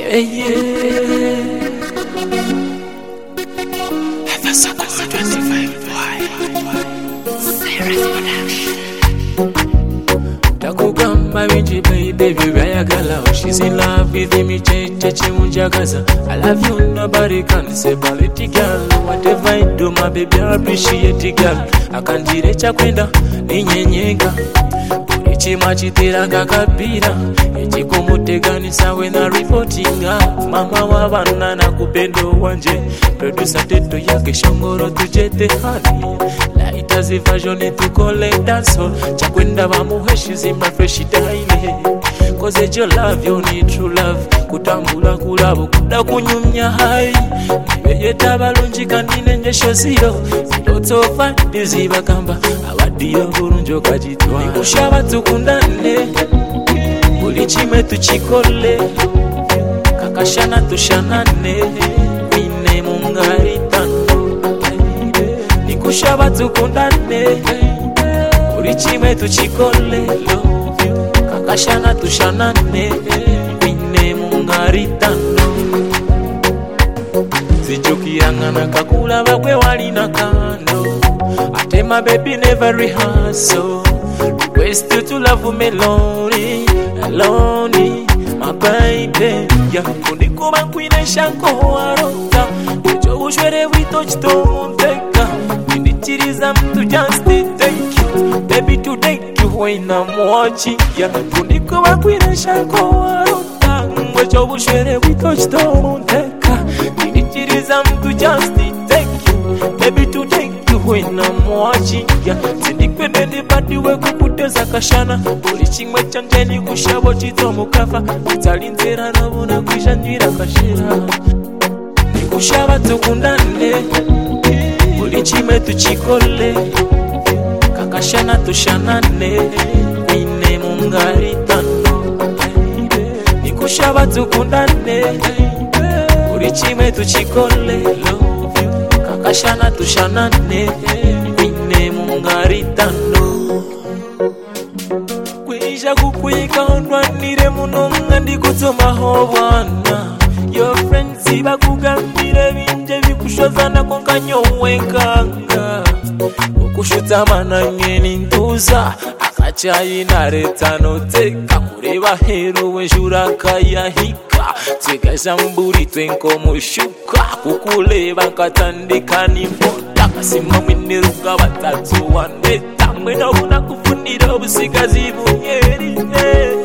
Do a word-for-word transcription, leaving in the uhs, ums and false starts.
Hey, yeah. That's a cool twenty-five boy. Serious production. Takugamba binji baby, byayagala. She's in love with me, cheche chimunjagaza. I love you, nobody can say baleti girl. Whatever I do, my baby, I appreciate it, girl. Akanjirecha kwenda ninyenyeka. Chima chitiranga kapira echikumuteganisa wena reportinga mama wabana na kupendo wanje producer teto yake shongoro tujete hani laita zivajone tukole danso chakwenda bamuheshi zima fresh daily cause your love you need true love kutambula kulabo kuda kunyumya hai nibeyeta balunji kanine njesho zero ndotofa diziba kamba abadiyo burunjo kajitwa nikushaba tukundane buli chime tuchikole kakashana tushanane wine mungaritano nikushaba tukundane buli chime tuchikole kakashana tushanane wine mungaritano zijukirangana kakula bakwe walina kando ate my baby never rehearsal request you to love me lonely alone my baby ya kundikuba kwine shanko warota ujo bushwere witochito munteka inditiriza mtu just thank you baby to thank you when I'm watching ya kundikuba kwine shanko warota ujo bushwere witochito munteka inditiriza mtu just thank you baby to thank when I'm watching ya sindikwe anybody we kukuteza kashana buli chimwe chanjeni kushabo chito mukafa utalinzera nabona kwishanjira kashira nikushaba tukundane buli chimwe tuchikole kakashana tushanane wine mungaritano nikushaba tukundane buli chimwe tuchikole kakashana tushanane wine mungaritano kwisha kukwika ondwanire muno ngandi kutomaho bwana your friends bakugambire binje bikushozana konkanyo wenkanga ukushutamana ngeni ntuza akachayi naretano teka kureba hero wenjura kayahika teka mburi twenko mushuka kukuleba katandika nimbota kasima mwiniruka batatu waneta mwena una kufunira obusigazi bunyeri